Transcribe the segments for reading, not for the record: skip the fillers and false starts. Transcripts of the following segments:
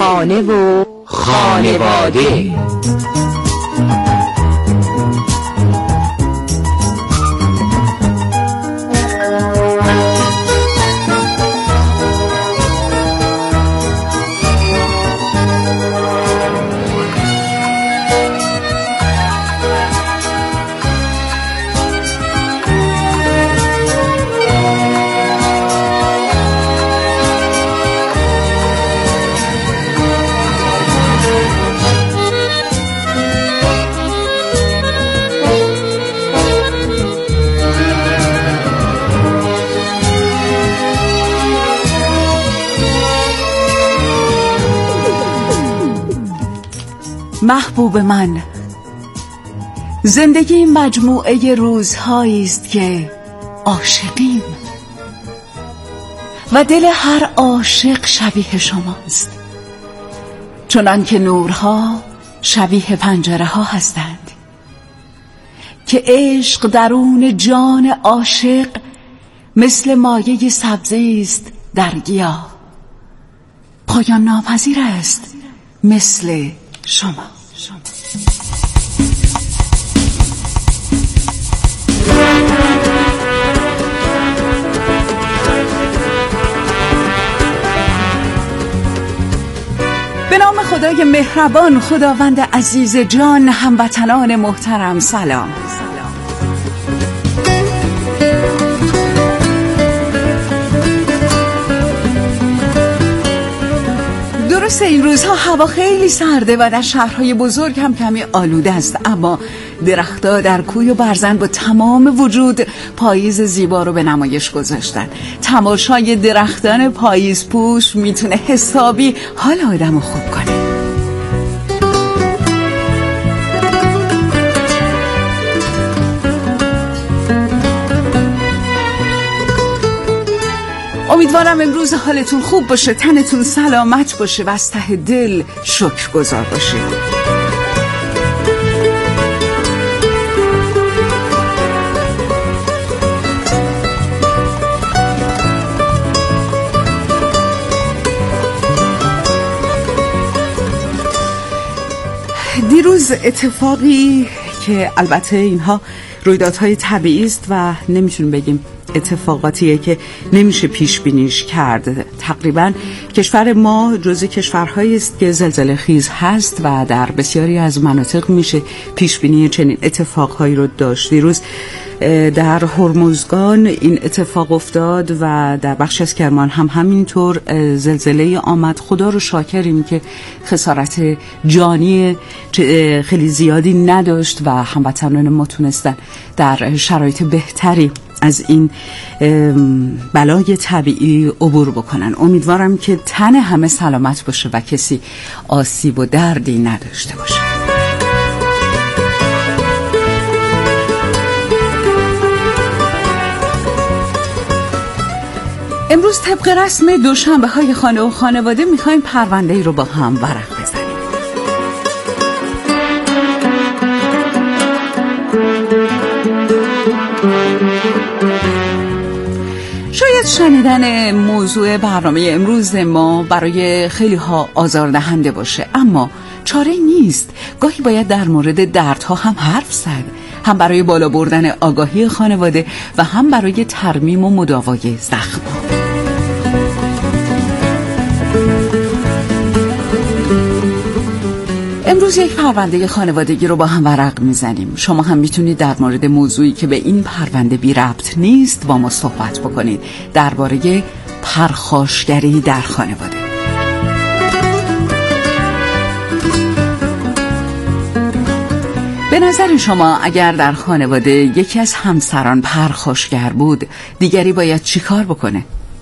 خانه و خانواده. محبوب من، زندگی مجموعه روزهایی است که عاشقیم و دل هر عاشق شبیه شماست، چنان که نورها شبیه پنجره ها هستند که عشق درون جان عاشق مثل مایه سبزی است در گیاه، پایان ناپذیر است مثل شما. به نام خدای مهربان، خداوند عزیز جان، هموطنان محترم، سلام. درسته این روزها هوا خیلی سرده و در شهرهای بزرگ هم کمی آلوده است، اما درختها در کوی و برزن با تمام وجود پاییز زیبا رو به نمایش گذاشتن. تماشای درختان پاییز پوش میتونه حسابی حال آدمو خوب کنه. امیدوارم امروز حالتون خوب باشه، تنتون سلامت باشه و از ته دل شکرگزار باشید. دیروز اتفاقی که البته اینها رویدادهای طبیعی است و نمیتونیم بگیم اتفاقاتیه که نمیشه پیش بینیش کرد. تقریبا کشور ما جزو کشورهایی است که زلزله خیز هست و در بسیاری از مناطق میشه پیش بینی چنین اتفاقهایی رو داشت. دیروز در هرمزگان این اتفاق افتاد و در بخش از کرمان هم همینطور زلزله آمد. خدا رو شاکریم که خسارت جانی خیلی زیادی نداشت و هموطنان ما تونستن در شرایط بهتری از این بلای طبیعی عبور بکنن. امیدوارم که تن همه سلامت باشه و کسی آسیب و دردی نداشته باشه. امروز طبق رسم دوشنبه های خانه و خانواده میخوایم پرونده ای رو با هم ورق بزنیم. شاید شنیدن موضوع برنامه امروز ما برای خیلی ها آزاردهنده باشه، اما چاره نیست. گاهی باید در مورد دردها هم حرف زد، هم برای بالا بردن آگاهی خانواده و هم برای ترمیم و مداوای زخم‌ها. امروز یک پرونده خانوادگی رو با هم ورق میزنیم. شما هم میتونید در مورد موضوعی که به این پرونده بی ربط نیست با ما صحبت بکنید، درباره پرخاشگری در خانواده. به نظر شما اگر در خانواده یکی از همسران پرخاشگر بود، دیگری باید چی کار بکنه؟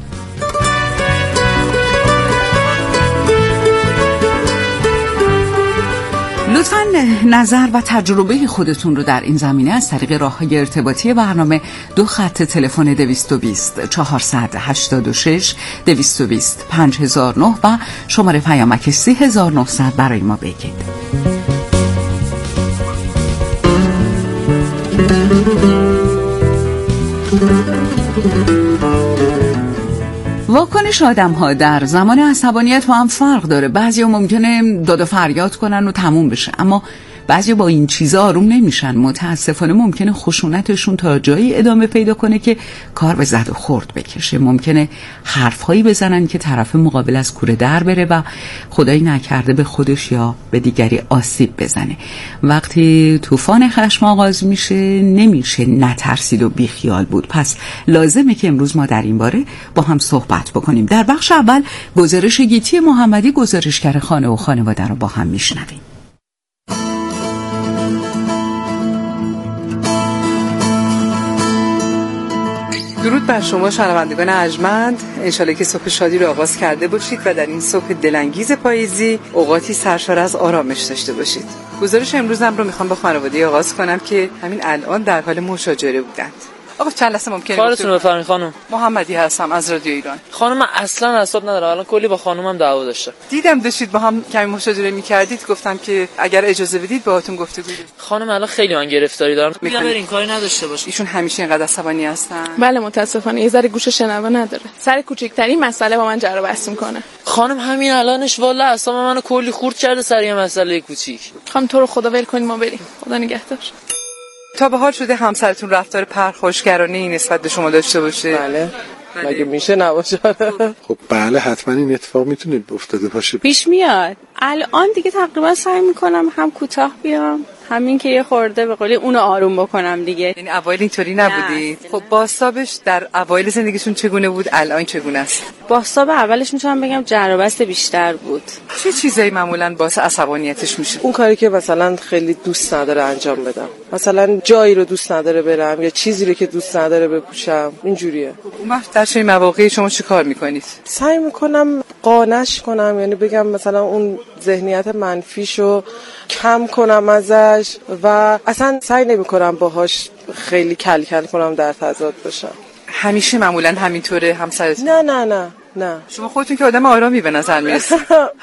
لطفاً نظر و تجربه خودتون رو در این زمینه از طریق راه‌های ارتباطی برنامه 2 خط تلفن 220 486 220 5009 و شماره پیامک 3900 برای ما بگید. واکنش آدم‌ها در زمان عصبانیت با هم فرق داره. بعضیا ممکنه داد و فریاد کنن و تموم بشه، اما بعضیا با این چیزا آروم نمیشن. متاسفانه ممکنه خشونتشون تا جایی ادامه پیدا کنه که کار به زد و خورد بکشه. ممکنه حرفهایی بزنن که طرف مقابل از کوره در بره و خدایی نکرده به خودش یا به دیگری آسیب بزنه. وقتی طوفان خشم آغاز میشه نمیشه نترسید و بیخیال بود. پس لازمه که امروز ما در این باره با هم صحبت بکنیم. در بخش اول گزارش گیتی محمدی، گزارشگر خانه و خانواده رو با هم میشنویم. درود بر شما شنوندگان ارجمند، انشالله که صبح شادی رو آغاز کرده باشید و در این صبح دلانگیز پاییزی اوقاتی سرشار از آرامش داشته باشید. گزارش امروزم رو میخوام با خانواده آغاز کنم که همین الان در حال مشاجره بودند. آقا چند لحظه ممکنه کارتون رو بفرمایید خانم. محمدی هستم از رادیو ایران. خانم من اصلا اعصاب ندارم، الان کلی با خانومم دعوا داشته. دیدم داشتید با هم کمی مشاجره می‌کردید، گفتم که اگر اجازه بدید باهاتون گفتگو کنم. خانم الان خیلی من گرفتاری دارم، میگم برین کاری نداشته باش. ایشون همیشه اینقدر عصبانی هستن؟ بله متاسفانه یه ذره گوش شنوا نداره. سر کوچکترین مسئله با من جر و بحث می‌کنه. خانم همین الانش والا اعصاب منو کلی خورد کرده سر یه مسئله کوچیک. خانم تو رو خدا ول کنید ما بریم. خدا نگهدار. تا به حال شده همسرتون رفتار پرخاشگرانه‌ای نسبت به شما داشته باشه؟ بله. مگه میشه نباشه؟ خب بله حتما این اتفاق میتونه افتاده باشه. پیش میاد. الان دیگه تقریبا سعی میکنم هم کوتاه بیام، همین که یه خورده به قولی اونو آروم بکنم دیگه. یعنی اوایل اینطوری نبودی؟ خب باسابش در اوایل زندگیشون چگونه بود؟ الان چگونه است؟ باساب اولش میتونم بگم جر و بحث بیشتر بود. چه چیزایی معمولا باعث عصبانیتش میشه؟ اون کاری که مثلا خیلی دوست نداره انجام بدم، مثلا جایی رو دوست نداره برم یا چیزی رو که دوست نداره بپوشم، اینجوریه. اون وقت در چه مواقعی شما چی کار میکنید؟ سعی میکنم قانعش کنم، یعنی بگم مثلا اون ذهنیت منفیشو کم کنم ازش و اصلا سعی نمیکنم باهاش خیلی کل کنم در تضاد باشم. همیشه معمولا همینطوره همسرت؟ نه. شما خودتون که آدم آرامی به نظر میرسید.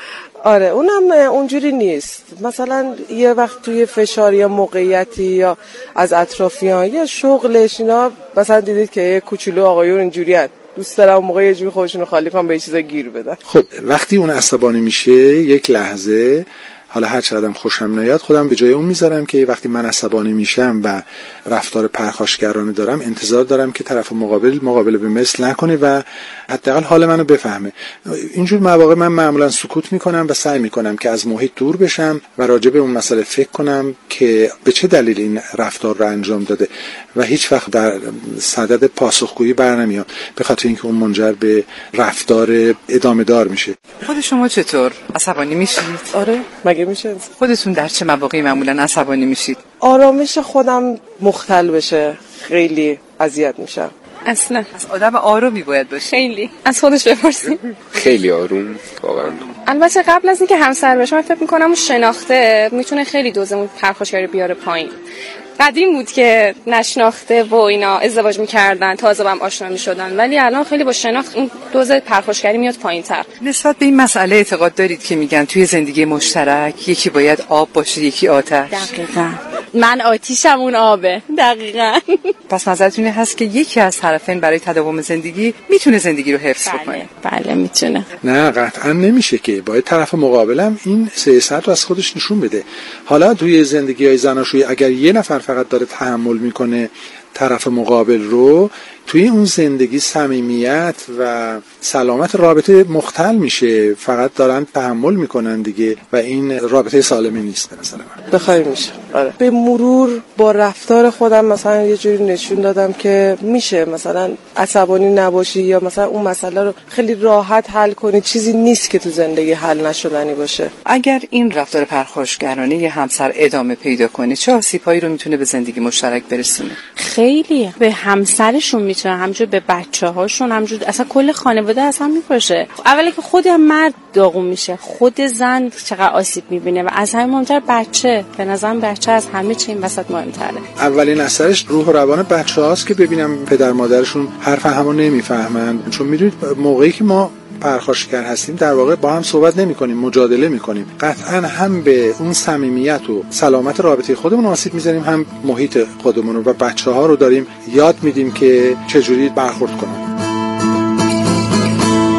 آره اونم اونجوری نیست. مثلا یه وقت توی فشار یا موقعیتی یا از اطرافیان یا شغلش اینا مثلا دیدید که یه کوچولو آقایون اینجوری هست، دوست دارم اون موقع یه جوری خودشونو خالی کنم به یه چیزا گیر بدن. خب وقتی اون عصبانی میشه یک لحظه، حالا هر چقدرم خوشم نیاد خودم به جای اون میذارم که وقتی من عصبانی میشم و رفتار پرخاشگرانه دارم انتظار دارم که طرف مقابل به مثل نکنه و حداقل حال منو بفهمه. اینجور مواقع من معمولا سکوت میکنم و سعی میکنم که از محیط دور بشم و راجع به اون مسئله فکر کنم که به چه دلیل این رفتار رو انجام داده و هیچ وقت در صدد پاسخگویی برنمیام، به خاطر اینکه اون منجر به رفتار ادامه دار میشه. خود شما چطور عصبانی میشید؟ آره مگه میشه؟ خودتون در چه مواقعی معمولا عصبانی میشید؟ آرامش خودم مختل بشه خیلی اذیت میشم. اصلا از آدم آرومی باید باشه. خیلی از خودش بپرسیم. خیلی آروم واقعا. البته قبل از اینکه همسر بشه من فکر میکنم اون شناخته میتونه خیلی دوزمون پرخاشگری بیاره پایین. قدیم بود که نشناخته و اینا ازدواج میکردن، تازه با هم آشنا میشدن، ولی الان خیلی با شناخت اون دوز پرخاشگری میاد پایین‌تر. نسبت به این مسئله اعتقاد دارید که میگن توی زندگی مشترک یکی باید آب باشه یکی آتش؟ دقیقاً. من آتیشم اون آبه. دقیقاً. پس نظرتون هست که یکی از طرفین برای تداوم زندگی میتونه زندگی رو حفظ بکنه؟ بله میتونه. نه قطعا نمیشه که، باید طرف مقابلم این سیاست رو از خودش نشون بده. حالا توی زندگی‌های زناشویی اگر یه نفر فقط داره تحمل میکنه طرف مقابل رو، توی اون زندگی صمیمیت و سلامت رابطه مختل میشه، فقط دارن تحمل میکنن دیگه و این رابطه سالمی نیست به نظر من. بخیر میشه. آره. به مرور با رفتار خودم مثلا یه جوری نشون دادم که میشه مثلا عصبانی نباشی یا مثلا اون مسئله رو خیلی راحت حل کنی، چیزی نیست که تو زندگی حل نشدنی باشه. اگر این رفتار پرخاشگرانه یه همسر ادامه پیدا کنه چه آسیب‌هایی رو میتونه به زندگی مشترک برسونه؟ خیلی به همسرشون میتونه، همینجور به بچه‌هاشون، همینجور اصلا کل خانواده اصلا میپاشه. اولی که خود مرد داغون میشه، خود زن چقدر آسیب میبینه و از همین مهمتر بچه. به نظرم بچه از همه چی این وسط مهمتره. اولین اثرش روح و روان بچه‌هاست که ببینم پدر مادرشون حرف همو نمیفهمن، چون میدونید موقعی که ما پرخاشگر هستیم در واقع با هم صحبت نمی‌کنیم، مجادله می‌کنیم. قطعاً هم به اون صمیمیت و سلامت رابطه خودمون آسیب می‌زنیم، هم محیط خودمون رو و بچه‌ها رو داریم یاد میدیم که چجوری برخورد کنن.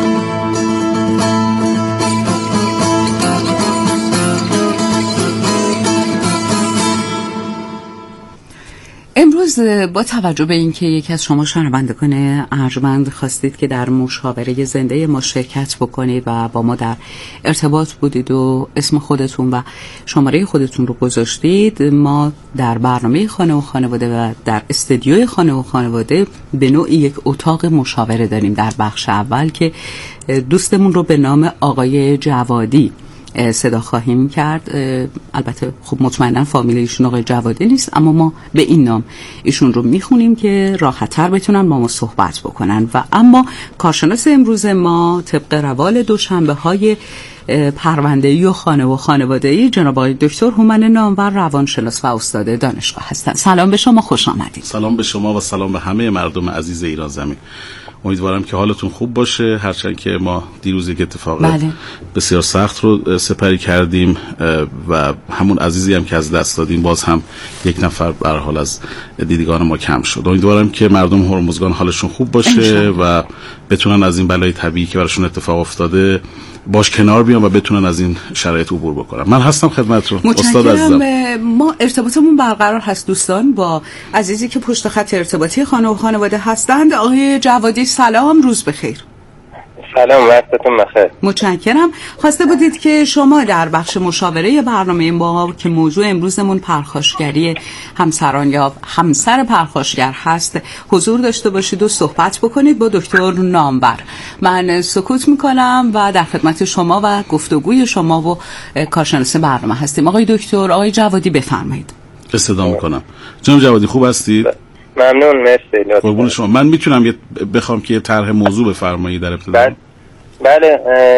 امروز با توجه به اینکه یکی از شما شنوندگان ارجمند خواستید که در مشاوره زنده ما شرکت بکنید و با ما در ارتباط بودید و اسم خودتون و شماره خودتون رو گذاشتید، ما در برنامه خانه و خانواده و در استودیوی خانه و خانواده به نوعی یک اتاق مشاوره داریم در بخش اول که دوستمون رو به نام آقای جوادی صدا خواهیم کرد. البته خب مطمئنا فامیل ایشون آقای جوادی نیست، اما ما به این نام ایشون رو میخونیم که راحت‌تر بتونن با ما صحبت بکنن. و اما کارشناس امروز ما طبق روال دوشنبه‌های پرونده‌ای و خانه و خانواده‌ای جناب آقای دکتر هومن نامور، روانشناس و استاد دانشگاه هستند. سلام به شما، خوش آمدید. سلام به شما و سلام به همه مردم عزیز ایران زمین. امیدوارم که حالتون خوب باشه، هرچند که ما دیروز یک اتفاق بسیار سخت رو سپری کردیم و همون عزیزی هم که از دست دادیم باز هم یک نفر به هر حال از دیدگان ما کم شد. امیدوارم که مردم هرمزگان حالشون خوب باشه و بتونن از این بلای طبیعی که براشون اتفاق افتاده باش کنار بیان و بتونن از این شرایط عبور بکنن. من هستم خدمتتون استاد عزیزم. ما ارتباطمون برقرار هست دوستان با عزیزی که پشت خط ارتباطی خانه و خانواده هستند. آقای جوادی سلام، روز بخیر. سلام، وقتتون بخیر. متشکرم. خواسته بودید که شما در بخش مشاوره برنامه ما که موضوع امروزمون پرخاشگری همسران یا همسر پرخاشگر هست حضور داشته باشید و صحبت بکنید با دکتر نامور. من سکوت میکنم و در خدمت شما و گفتگوی شما و کارشناس برنامه هستیم. آقای دکتر، آقای جوادی بفرمایید. استدعا میکنم. جناب جوادی خوب هستید؟ ممنون، مرسی. قربون شما. من میتونم بخوام که طرح موضوع بفرمایید در ابتدا؟ بله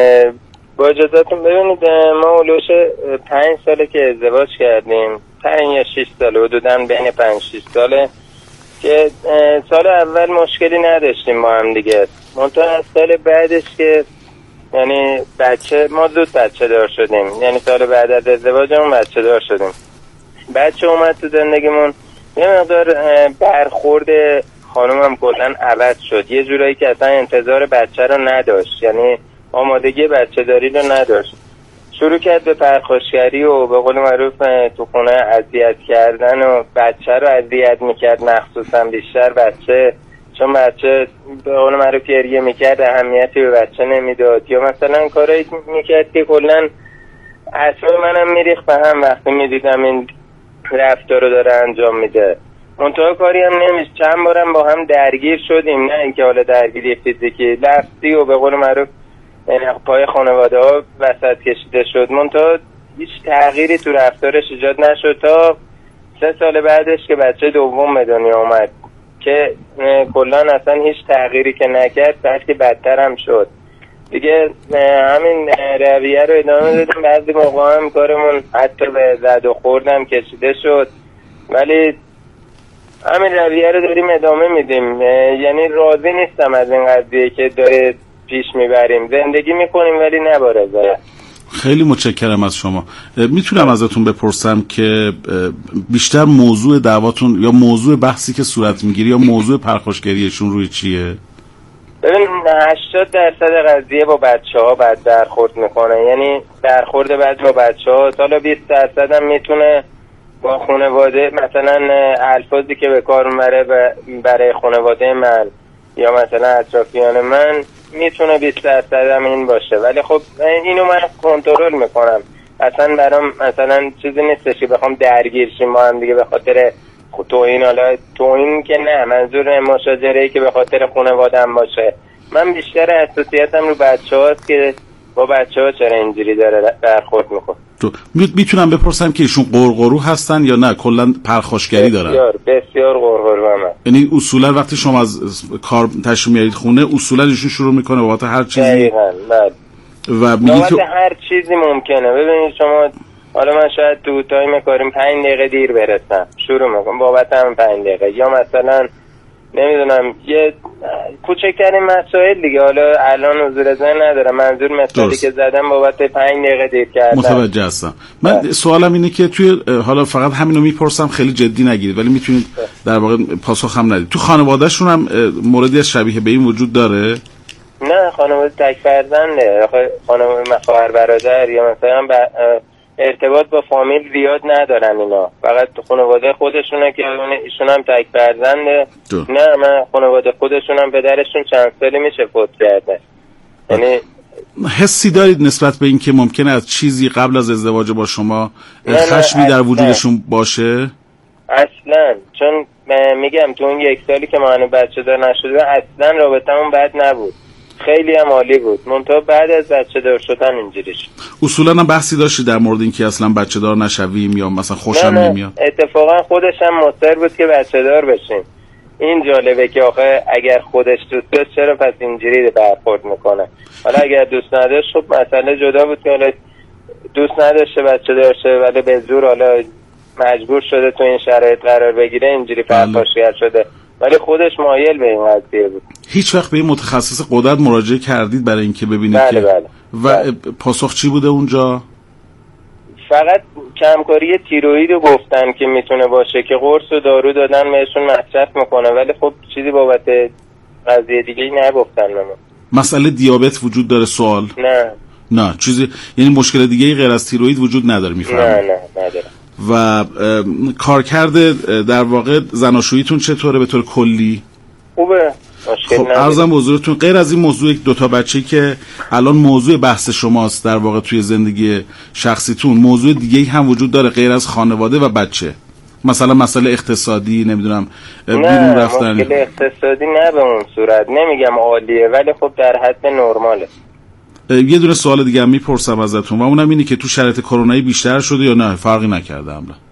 با اجازهتون. ببینید ما اولوش 5 ساله که ازدواج کردیم، 5 یا 6 ساله، حدوداً بین 5-6 ساله که سال اول مشکلی نداشتیم با هم دیگه. منتها از سال بعدش که یعنی ما زود بچه دار شدیم، یعنی سال بعد از ازدواجمون بچه دار شدیم. بچه اومد تو زندگیمون، یه مقدار برخورد خانومم کلاً عوض شد، یه جورایی که اصلا انتظار بچه رو نداشت، یعنی آمادگی بچه داری رو نداشت. شروع کرد به پرخاشگری و به قول معروف تو خونه اذیت کردن و بچه رو اذیت میکرد، مخصوصا بیشتر بچه، چون بچه به قول معروف گریه میکرد، اهمیتی به بچه نمیداد، یا مثلا کارایی میکرد که کلاً اعصاب منم میریخت به هم وقتی میدیدم این رفتار رو داره انجام میده. منطقه کاری هم نمیشه. چند بارم با هم درگیر شدیم، نه اینکه حالا درگیری فیزیکی، لفظی و به قول معروف پای خانواده ها وسط کشیده شد. منطقه هیچ تغییری تو رفتارش ایجاد نشد تا 3 سال بعدش که بچه دوم به دنیا اومد که کلا اصلا هیچ تغییری که نکرد بلکه بدتر هم شد. دیگه همین رویه رو ادامه دادیم. بعضی موقع هم کارمون حتی به زد و خوردم کشیده شد، ولی همین رویه رو داریم ادامه میدیم. یعنی راضی نیستم از این قضیه که داره پیش میبریم. زندگی میکنیم ولی نه با رضایت. خیلی متشکرم از شما. میتونم ازتون بپرسم که بیشتر موضوع دعواتون یا موضوع بحثی که صورت میگیری یا موضوع پرخاشگریشون روی چیه؟ ببین 80% قضیه با بچه‌ها بد برخورد میکنه، یعنی برخورد بد با بچه‌ها. حالا 20% هم میتونه با خانواده، مثلا الفاظی که به کار میبره برای خانواده من یا مثلا اطرافیان من میتونه 20% هم این باشه، ولی خب اینو من کنترل میکنم. اصلا برام مثلا چیزی نیستش که بخوام درگیر شیم با هم دیگه به خاطر توهین. حالا توهین که نه، منظور مشاجره‌ای که به خاطر خانواده‌ام باشه. من بیشتر حساسیتم رو بچه‌هاست که با بچه‌ها چرا اینجوری داره برخورد میکنه. میتونم بپرسم که ایشون قرقرو هستن یا نه کلا پرخاشگری دارن؟ بسیار قرقرو هم. یعنی اصولا وقتی شما از کار تشریف میارید خونه اصولا ایشون شروع میکنه بابت هر چیزی؟ دقیقاً بله. و میگی که هر چیزی ممکنه. ببینید شما، حالا من شاید تو تایم کاریم 5 دقیقه دیر برسم، شروع میکنم بابت هم 5 دقیقه، یا مثلا نمیدونم یه کوچکترین مسائل دیگه. حالا الان حضور ذهن ندارم، منظور مثالی که زدم بابت 5 دقیقه دیر کردم. متوجه هستم. من سوالم اینه که توی حالا فقط همینو میپرسم، خیلی جدی نگیرید ولی میتونید در واقع پاسخ هم ندید. تو خانواده‌شون هم موردی از شبیه به این وجود داره؟ نه، خانواده تک فرزنده. خانواده خواهر برادر یا مثلا ارتباط با فامیل زیاد ندارن اینا، فقط خانواده خودشونه که ایشون هم تک فرزنده. نه من خانواده خودشونم پدرشون چند سالی میشه فوت کرده. یعنی حسی دارید نسبت به این که ممکنه از چیزی قبل از ازدواج با شما خشمی در وجودشون باشه؟ اصلا، چون میگم تو اون 1 سالی که ما هنوز بچه دار نشده اصلا رابطمون بد نبود، خیلی هم عالی بود، منتها بعد از بچه دار شدن اینجوری شد. اصولا هم بحثی داشتی در مورد این که اصلا بچه دار نشویم یا مثلا خوشم نمیاد؟ اتفاقا خودش هم مصر بود که بچه دار بشیم. این جالبه که آخه اگر خودش دوست داشت چرا پس اینجوری برخورد میکنه؟ حالا اگر دوست نداشت خب مسئله جدا بود که حالا دوست نداشته بچه دار شه ولی به زور حالا مجبور شده تو این شرایط قرار بگیره، اینجوری پرخاشگر شده، ولی خودش مایل به این قضیه بود. هیچ وقت به این متخصص غدد مراجعه کردید برای اینکه ببینید بله که بله. و پاسخ چی بوده اونجا؟ فقط کمکاری تیروئید رو گفتن که میتونه باشه که قرص و دارو دادن بهشون مصرف میکنه، ولی خب چیزی بابت قضیه دیگه نگفتن بهمون. مسئله دیابت وجود داره؟ سوال نه چیزی، یعنی مشکل دیگه غیر از تیروئید وجود نداره؟ میفهمم. نه نداره. و کارکرد در واقع زناشوییتون چطوره به طور کلی؟ خوبه، مشکل نداره. عرضم به حضورتون غیر از این موضوع 2 تا بچه‌ای که الان موضوع بحث شماست در واقع توی زندگی شخصیتون، موضوع دیگه‌ای هم وجود داره غیر از خانواده و بچه؟ مثلا مسئله اقتصادی، نمیدونم بیرون رفتن؟ نه مشکل اقتصادی نه به اون صورت، نمیگم عالیه ولی خب در حد نرماله. یه دونه سوال دیگه هم میپرسم ازتون و اونم اینه که تو شرایط کرونایی بیشتر شده یا نه فرقی نکرده؟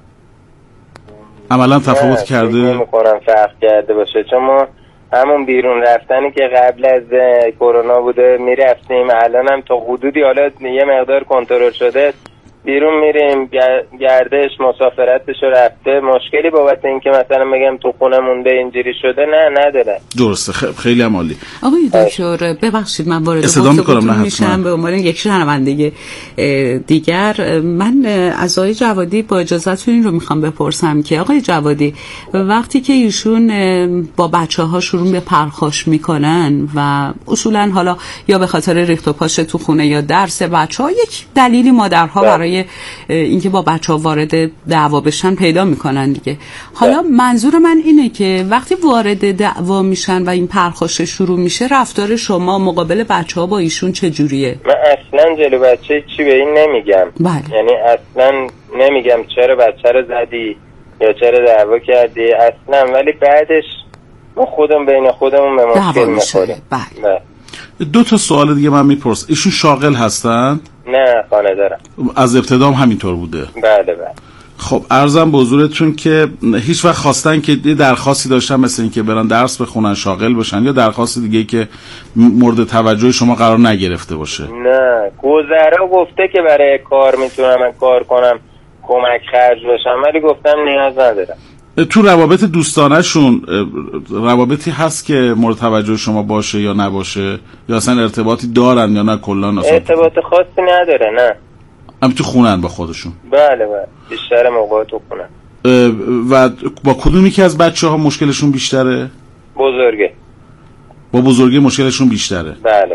عملا تفاوت کرده؟ نمی‌کنم فرق کرده باشه، چون ما همون بیرون رفتنی که قبل از کرونا بوده میرفتیم، الان هم تا حدودی حالا یه مقدار کنترل شده بیرون میریم، گردش مسافرتشو رفته، مشکلی بابت این که مثلا بگم تو خونه مونده اینجوری شده نه نداره. درسته، خیلی هم عالی. آقای دکتر ببخشید من وارد گفتگوتون میشم به عنوان یک شنونده دیگر. من از آقای جوادی با اجازهتون این رو میخوام بپرسم که آقای جوادی وقتی که ایشون با بچه‌ها شروع به پرخاش میکنن و اصولا حالا یا به خاطر ریخت و پاش تو خونه یا درس بچه‌ها، یک دلیلی مادرها برای اینکه با بچه‌ها وارد دعوا بشن پیدا میکنن دیگه. حالا منظور من اینه که وقتی وارد دعوا میشن و این پرخاش شروع میشه، رفتار شما مقابل بچه‌ها با ایشون چجوریه؟ من اصلا جلو بچه چی به این نمیگم. بله. یعنی اصلا نمیگم چرا بچه رو زدی یا چرا دعوا کردی اصلا، ولی بعدش ما خودم بین خودمون به مشکل میخوریم. بله. 2 تا سوال دیگه من میپرسم. ایشون شاغل هستن؟ نه خانه دارم. از ابتدا هم همینطور بوده؟ بله. خب عرضم به حضورتون که هیچ وقت خواستن که یه درخواستی داشتن مثل این که برن درس بخونن شاغل باشن یا درخواست دیگه که مورد توجه شما قرار نگرفته باشه؟ نه گذرا گفته که برای کار میتونم من کار کنم کمک خرج بشم، ولی گفتم نیاز ندارم. تو روابط دوستانه‌شون روابطی هست که مورد توجه شما باشه یا نباشه، یا اصلا ارتباطی دارن یا نه کلا اصلا ارتباط خاصی نداره؟ نه هم تو خونن با خودشون؟ بله بیشتر موقع تو خونن. و با کدومی که از بچه‌ها مشکلشون بیشتره؟ بزرگه. با بزرگه مشکلشون بیشتره؟ بله.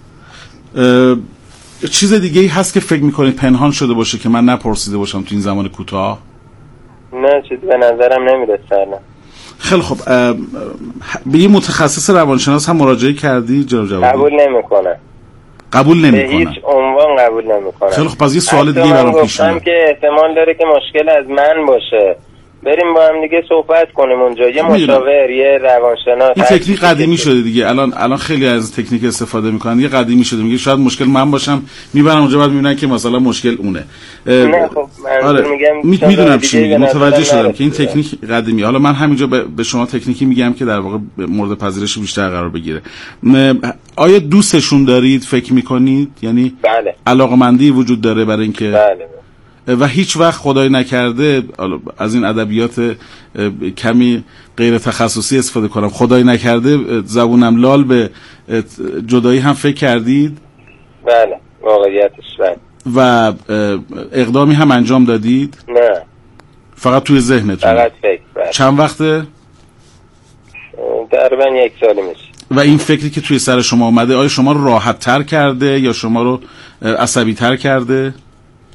چیز دیگه ای هست که فکر میکنید پنهان شده باشه که من نپرسیده باشم تو این زمان کوتاه؟ نه چیزی به نظرم نمیرسه. نه. خیلی خب به یه متخصص روانشناس هم مراجعه کردی جناب جوادی؟ قبول نمیکنه. به هیچ عنوان قبول نمیکنه. خیلی خب پس یه سوال دیگه برام پیش میاد. گفتم که احتمال داره که مشکل از من باشه، بریم با هم دیگه صحبت کنیم اونجا، یه مشاور یه روانشناس. این تکنیک قدیمی شده دیگه، الان خیلی از تکنیک استفاده میکنن، یه قدیمی شده، میگه شاید مشکل من باشم، میبرن اونجا بعد میبینن که مثلا مشکل اونه. نه خب آره میدونم چی میگی، متوجه شدم که این تکنیک قدیمی. حالا من همینجا به شما تکنیکی میگم که در واقع مورد پذیرش بیشتر قرار بگیره. آیا دوستشون دارید فکر میکنید؟ یعنی بله. علاقمندی وجود داره برای اینکه بله. و هیچ وقت خدای نکرده، از این ادبیات کمی غیر تخصصی استفاده کنم، خدای نکرده زبونم لال به جدایی هم فکر کردید؟ بله واقعیتش بله. و اقدامی هم انجام دادید؟ نه فقط توی ذهنتون؟ فقط فکر. بله. چند وقته؟ تقریبا 1 سال میشه. و این فکری که توی سر شما اومده آیا شما رو راحت تر کرده یا شما رو عصبی تر کرده؟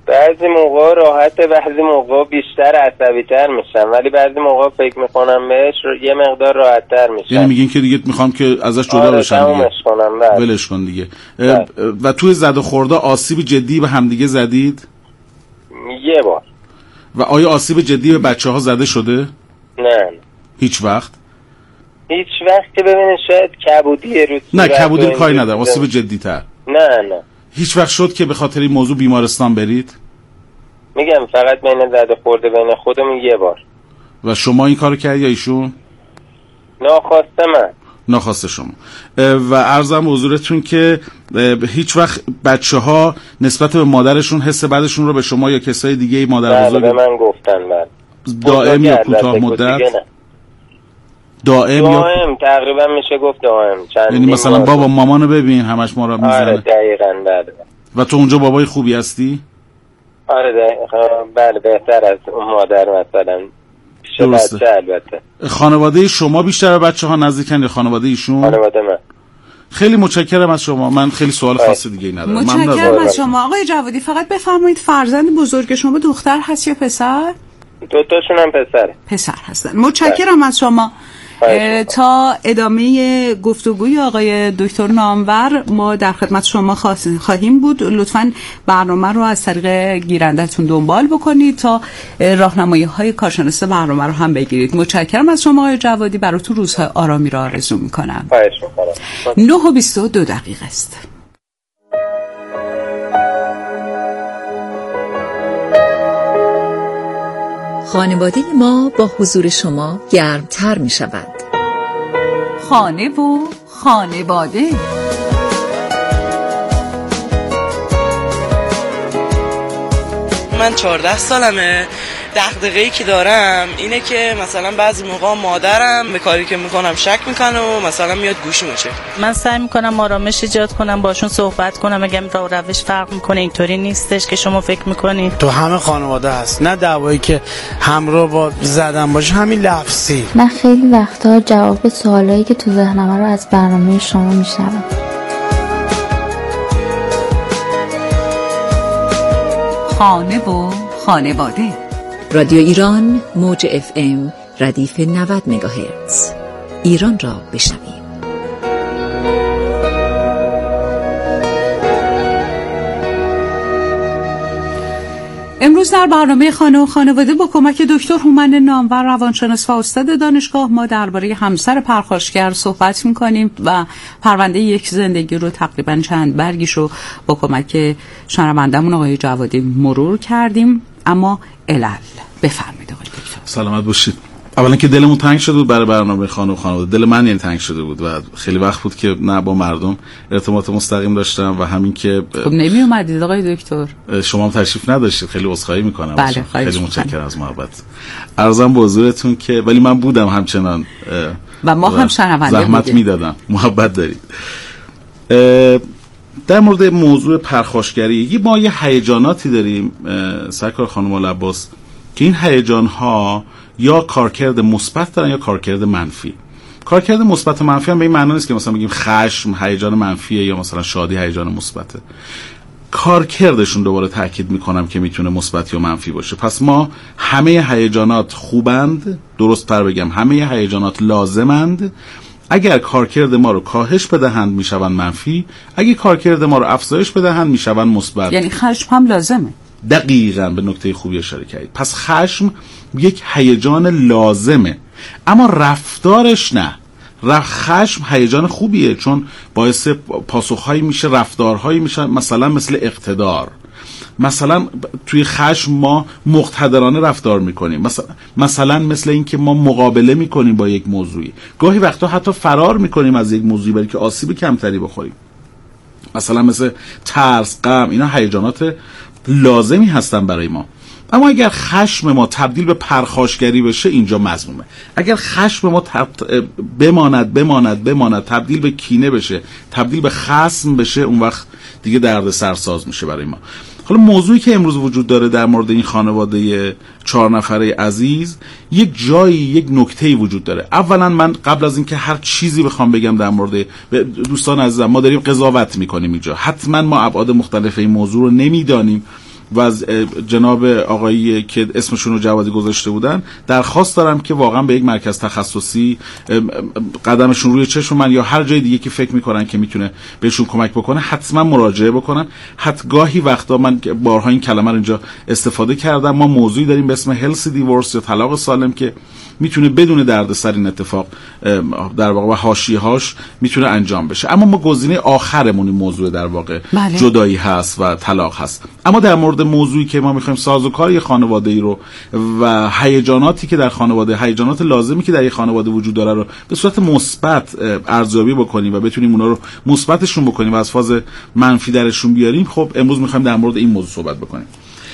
بعضی موقع راحته، بعضی موقع بیشتر عصبی تر میشم، ولی بعضی موقع فکر میکنم بهش یه مقدار راحت تر میشم. یعنی میگین که دیگه میخوام که ازش جدا بشم دیگه. کنم ولش کن دیگه. و توی زد و خورده آسیب جدی به همدیگه زدید؟ یه بار. و آیا آسیب جدی به بچه‌ها زده شده؟ نه. هیچ وقت که ببینید شاید کبودی روز. نه کبودی کاری ندارم، آسیب جدی تر. نه. هیچ وقت شد که به خاطر این موضوع بیمارستان برید؟ میگم فقط بین زد و خورده بین خودمون یه بار. و شما این کارو کردی یا ایشون؟ ناخواسته من. ناخواسته شما. و عرضم به حضورتون که هیچ وقت بچه‌ها نسبت به مادرشون حس بعدشون رو به شما یا کسای دیگه مادر بزرگ به من گفتن دائم یا کوتاه مدت؟ دائم تقریبا میشه گفت دائم. یعنی مثلا بابا مامانو ببین همش ما رو میزنه. آره دقیقاً. بله. و تو اونجا بابای خوبی هستی؟ آره بله بهتر از اون مادر مثلا. درسته. البته. خانواده شما بیشتر به بچه‌ها نزدیکن یا خانواده ایشون؟ خانواده من. خیلی متشکرم از شما. من خیلی سوال خاصی دیگه ندارم. متشکرم از شما آقای جوادی. فقط بفرمایید فرزند بزرگ شما دختر هست یا پسر؟ دوتاشون هم پسر هستن. متشکرم از شما. تا ادامه گفتگوی آقای دکتر نامور ما در خدمت شما خواهیم بود. لطفاً برنامه رو از طریق گیرنده‌تون دنبال بکنید تا راهنمایی‌های کارشناس برنامه رو هم بگیرید. متشکرم از شما آقای جوادی. براتون روزهای آرامی را آرزو می‌کنم. 9:22 است. خانواده ما با حضور شما گرمتر می شود. خانه و خانواده. من 14 سالمه. دغدغه‌ای که دارم اینه که مثلا بعضی موقع مادرم به کاری که میکنم شک میکنه و مثلا میاد گوش میشه. من سعی میکنم آرامش ایجاد کنم، باشون صحبت کنم، بگم روش فرق میکنه، اینطوری نیستش که شما فکر میکنید. تو همه خانواده هست، نه دعوایی که همراه با زدن باشه، همین لفظی. من خیلی وقتا جواب سوالایی که تو ذهنم رو از برنامه شما میشنوم. خانه و خانواده. رادیو ایران موج FM ردیف 90 مگاهرتز. ایران را بشنویم. امروز در برنامه خانه و خانواده با کمک دکتر هومن نامور روانشناس و استاد دانشگاه ما درباره همسر پرخاشگر صحبت می‌کنیم و پرونده یک زندگی رو تقریباً چند برگیشو با کمک شنونده‌مون آقای جوادی مرور کردیم. اما علل بفرمایید آقای دکتر. سلامت باشید. اولا که دلمون تنگ شده بود برای برنامه خانه و خانواده. دل من یعنی تنگ شده بود و خیلی وقت بود که نه با مردم ارتباط مستقیم داشتم و همین که خب نمی اومدید آقای دکتر. شما هم تشریف نداشتید. خیلی عذرخواهی میکنم. بله خیلی متشکرم از محبت. عرضم به حضورتون که ولی من بودم همچنان و ما هم شنونده زحمت میدادم. محبت دارید. در مورد موضوع پرخاشگری ما یه هیجاناتی داریم سرکار خانم عباس که این هیجان‌ها یا کارکرد مثبت دارن یا کارکرد منفی. کارکرد مثبت و منفی هم به این معنی نیست که مثلا بگیم خشم هیجان منفیه یا مثلا شادی هیجان مثبته. کارکردشون دوباره تاکید میکنم که میتونه مثبت یا منفی باشه. پس ما همه هیجانات خوبند، درست تر بگم همه هیجانات لازمند. اگر کارکرد ما رو کاهش بدهند میشوند منفی، اگه کارکرد ما رو افزایش بدهند میشوند مثبت. یعنی خشم هم لازمه. دقیقاً به نکته خوبی اشاره کردید. پس خشم یک هیجان لازمه اما رفتارش نه. خشم هیجان خوبیه چون باعث پاسخهایی میشه، رفتارهایی میشه، مثلا مثل اقتدار. مثلا توی خشم ما مقتدرانه رفتار میکنیم، مثلا مثل این که ما مقابله میکنیم با یک موضوعی، گاهی وقتا حتی فرار میکنیم از یک موضوعی برای که آسیب کمتری بخوریم. مثلا مثل ترس، غم، اینا هیجانات لازمی هستن برای ما. اما اگر خشم ما تبدیل به پرخاشگری بشه اینجا مذمومه. اگر خشم ما بماند تبدیل به کینه بشه، تبدیل به خصم بشه، اون وقت دیگه درد سرساز میشه برای ما. حالا موضوعی که امروز وجود داره در مورد این خانواده 4 نفره عزیز، یک جایی یک نکته‌ای وجود داره. اولا من قبل از اینکه هر چیزی بخوام بگم در مورد دوستان عزیزم، ما داریم قضاوت میکنیم اینجا، حتما ما ابعاد مختلف این موضوع رو نمیدانیم و از جناب آقایی که اسمشون رو جوادی گذاشته بودن درخواست دارم که واقعا به یک مرکز تخصصی قدمشون روی چشم من یا هر جای دیگه که فکر میکنن که میتونه بهشون کمک بکنه حتما مراجعه بکنن. حتی گاهی وقتا من بارها این کلمه رو اینجا استفاده کردم، ما موضوعی داریم به اسم هلسی دیورس یا طلاق سالم که میتونه بدون دردسر این اتفاق در واقع و حاشیه‌هاش میتونه انجام بشه، اما ما گزینه آخرمون این موضوع در واقع جدایی هست و طلاق هست. اما در مورد موضوعی که ما میخوایم سازوکار یه خانواده‌ای رو و هیجاناتی که در خانواده، هیجانات لازمی که در یه خانواده وجود داره رو به صورت مثبت ارزیابی بکنیم و بتونیم اونا رو مثبتشون بکنیم و از فاز منفی درشون بیاریم، خب امروز میخوایم در مورد این موضوع صحبت بکنیم.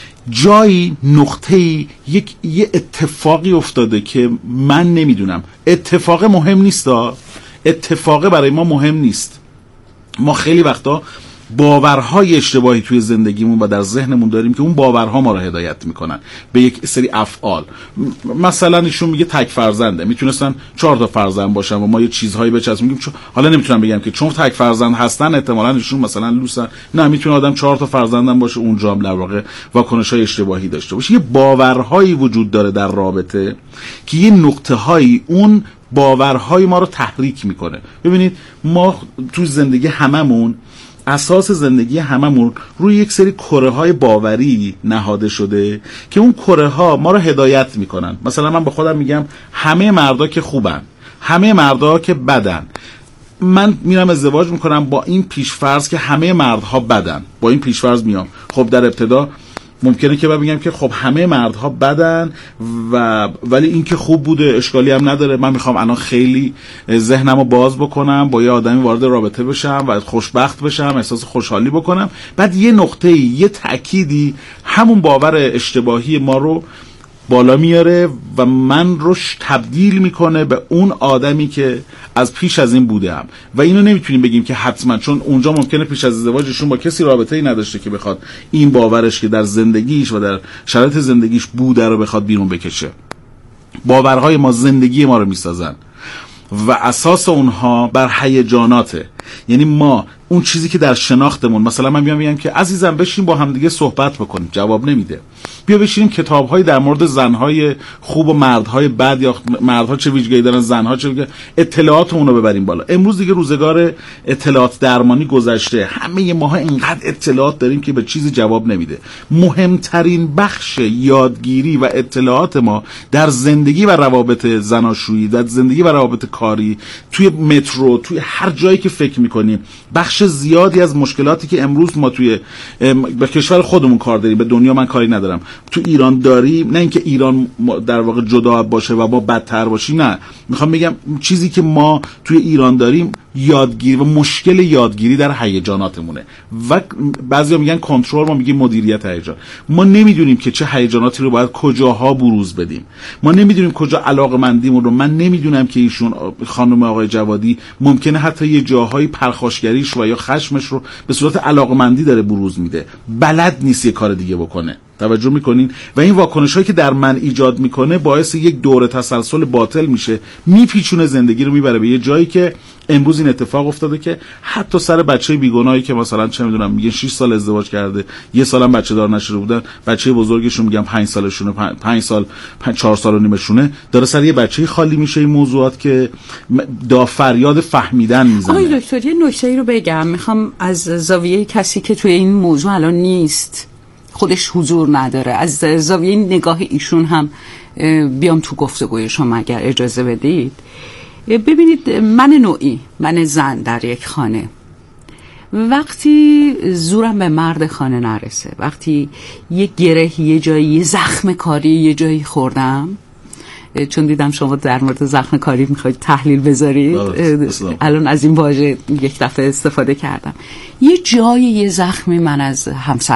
جایی نقطه‌ای یه اتفاقی افتاده که من نمیدونم. اتفاق مهم نیست، اتفاق برای ما مهم نیست. ما خیلی وقتا باورهای اشتباهی توی زندگیمون و در ذهنمون داریم که اون باورها ما رو هدایت میکنن به یک سری افعال. مثلا ایشون میگه تک فرزنده، میتونستن 4 تا فرزند باشن و ما یه چیزهایی بچسبیم میگیم حالا نمیتونم بگم که چون تک فرزند هستن احتمالاً ایشون مثلا لوسن. نه، میتونه آدم 4 تا فرزندم باشه، اونجا هم در واقع واکنش‌های اشتباهی داشته باشه. یه باورهایی وجود داره در رابطه که یه نقطه‌هایی اون باورهای ما رو تحریک میکنه. ببینید ما تو زندگی هممون، اساس زندگی هممون روی یک سری کره‌های باوری نهاده شده که اون کره‌ها ما رو هدایت میکنن. مثلا من به خودم میگم همه مردا که خوبن، همه مردا که بدن. من میرم ازدواج میکنم با این پیشفرض که همه مردها بدن، با این پیشفرض میام. خب در ابتدا ممکنه که بگم که خب همه مردها بدن ولی این که خوب بوده اشکالی هم نداره. من میخوام الان خیلی ذهنمو باز بکنم، با یه آدمی وارد رابطه بشم و خوشبخت بشم، احساس خوشحالی بکنم. بعد یه نقطه‌ای، یه تأکیدی همون باور اشتباهی ما رو بالا میاره و من روش تبدیل میکنه به اون آدمی که از پیش از این بودم. و اینو نمیتونیم بگیم که حتما، چون اونجا ممکنه پیش از ازدواجشون با کسی رابطه‌ای نداشته که بخواد این باورش که در زندگیش و در شرایط زندگیش بوده رو بخواد بیرون بکشه. باورهای ما زندگی ما رو میسازن و اساس اونها بر هیجاناته. یعنی ما اون چیزی که در شناختمون، مثلا من میگم که عزیزم بشین با هم دیگه صحبت بکنیم، جواب نمیده. بیا بشینیم کتاب‌های در مورد زن‌های خوب و مردهای بد، یا مردها چه ویژگی دارن، زن‌ها چه ویژگی، اطلاعاتمون رو ببریم بالا. امروز دیگه روزگار اطلاعات درمانی گذشته. همه ماها اینقدر اطلاعات داریم که به چیزی جواب نمیده. مهمترین بخش یادگیری و اطلاعات ما در زندگی و روابط زناشویی، در زندگی و روابط کاری، توی مترو، توی هر جایی که فکر می‌کنیم، بخش زیادی از مشکلاتی که امروز ما توی به کشور خودمون کار داریم، به دنیا من کاری ندارم، تو ایران داریم. نه اینکه ایران در واقع جدا باشه و ما بدتر باشیم، نه، میخوام بگم چیزی که ما توی ایران داریم یادگیری و مشکل یادگیری در هیجاناتمونه. و بعضیا میگن کنترل، ما میگیم مدیریت هیجان. ما نمیدونیم که چه هیجاناتی رو باید کجاها بروز بدیم، ما نمیدونیم کجا علاقمندیمون رو. من نمیدونم که ایشون خانم آقای جوادی ممکنه حتی یه جاهای پرخاشگریش و یا خشمش رو به صورت علاقمندی داره بروز میده، بلد نیست یه کار دیگه بکنه. توجه میکنین؟ و این واکنش‌هایی که در من ایجاد میکنه باعث یک دوره تسلسل باطل میشه، میپیچونه زندگی رو، میبره به یه جایی که امروز این اتفاق افتاده که حتی سر بچه بیگناهی که مثلا چه میدونم میگن 6 سال ازدواج کرده، یه سالم بچه دار نشده بودن، بچه بزرگشون میگم 5 سالشونه، 5 سال 4 سال و نیمشونه، داره سر یه بچه خالی میشه. این موضوعات که فریاد فهمیدن میزنه. آقای دکتر یه نکته‌ای رو بگم، میخوام از زاویه کسی که توی این موضوع الان نیست، خودش حضور نداره، از زاویه نگاه ایشون هم بیام تو گفتگوی شما اگر اجازه بدید. ببینید، من زن در یک خانه، وقتی زورم به مرد خانه نرسه، وقتی یه گره یه جایی، یه زخم کاری یه جایی خوردم، چون دیدم شما در مورد زخم کاری میخواید تحلیل بذارید، الان از این واژه یک دفعه استفاده کردم، یه جایی یه زخمی من از همسر